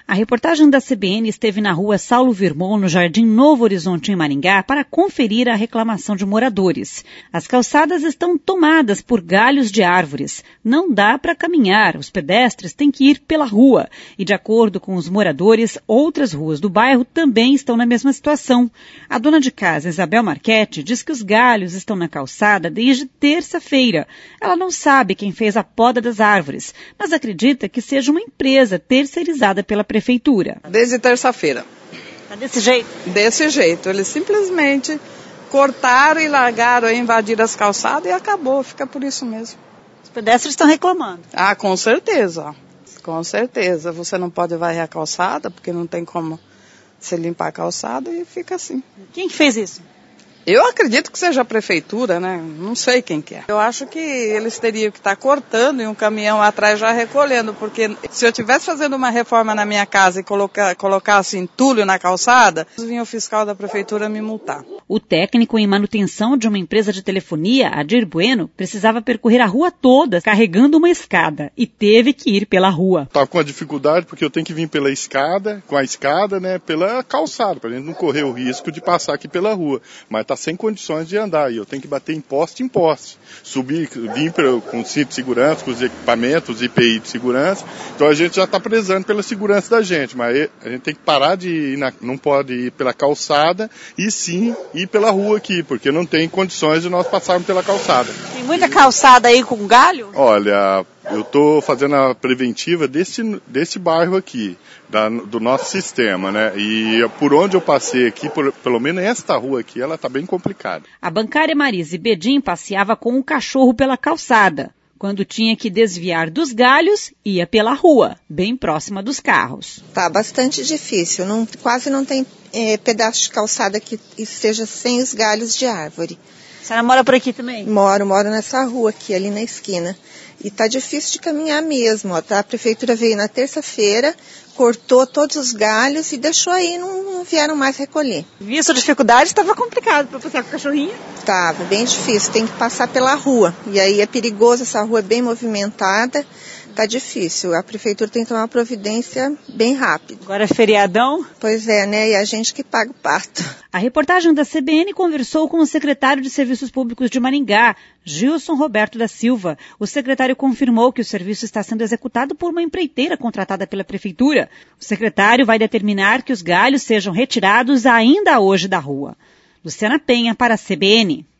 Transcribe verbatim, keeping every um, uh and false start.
A reportagem da C B N esteve na rua Saulo Virmon, no Jardim Novo Horizonte, em Maringá, para conferir a reclamação de moradores. As calçadas estão tomadas por galhos de árvores. Não dá para caminhar, os pedestres têm que ir pela rua. E, de acordo com os moradores, outras ruas do bairro também estão na mesma situação. A dona de casa, Isabel Marchetti, diz que os galhos estão na calçada desde terça-feira. Ela não sabe quem fez a poda das árvores, mas acredita que seja uma empresa terceirizada pela prefeitura. Desde terça-feira. Tá desse jeito? Desse jeito. Eles simplesmente cortaram e largaram, invadiram as calçadas e acabou. Fica por isso mesmo. Os pedestres estão reclamando. Ah, com certeza. Com certeza. Você não pode varrer a calçada, porque não tem como você limpar a calçada e fica assim. Quem que fez isso? Eu acredito que seja a prefeitura, né? Não sei quem que é. Eu acho que eles teriam que estar cortando e um caminhão atrás já recolhendo, porque se eu estivesse fazendo uma reforma na minha casa e colocar, colocasse entulho na calçada, vinha o fiscal da prefeitura me multar. O técnico em manutenção de uma empresa de telefonia, Adir Bueno, precisava percorrer a rua toda carregando uma escada e teve que ir pela rua. Estava com uma dificuldade porque eu tenho que vir pela escada, com a escada, né, pela calçada, para a gente não correr o risco de passar aqui pela rua. Mas está sem condições de andar e eu tenho que bater em poste em poste. Subir, vir pra, com cinto de segurança, com os equipamentos, I P I de segurança. Então a gente já está prezando pela segurança da gente, mas a gente tem que parar de ir, na, não pode ir pela calçada e sim ir pela rua aqui, porque não tem condições de nós passarmos pela calçada. Tem muita calçada aí com galho? Olha, eu estou fazendo a preventiva desse, desse bairro aqui, da, do nosso sistema, né? E por onde eu passei aqui, por, pelo menos esta rua aqui, ela está bem complicada. A bancária Marise Bedin passeava com um cachorro pela calçada. Quando tinha que desviar dos galhos, ia pela rua, bem próxima dos carros. Tá bastante difícil, não, quase não tem é, pedaço de calçada que esteja sem os galhos de árvore. A senhora mora por aqui também? Moro, moro nessa rua aqui, ali na esquina. E tá difícil de caminhar mesmo, ó, tá? A prefeitura veio na terça-feira, cortou todos os galhos e deixou aí, não, não vieram mais recolher. Visto a dificuldade, estava complicado para passear com o cachorrinho? Tava, bem difícil, tem que passar pela rua. E aí é perigoso, essa rua é bem movimentada, tá difícil. A prefeitura tem que tomar uma providência bem rápido. Agora é feriadão? Pois é, né? E a gente que paga o pato. A reportagem da C B N conversou com o secretário de Serviços Públicos de Maringá, Gilson Roberto da Silva. O secretário confirmou que o serviço está sendo executado por uma empreiteira contratada pela prefeitura. O secretário vai determinar que os galhos sejam retirados ainda hoje da rua. Luciana Penha para a C B N.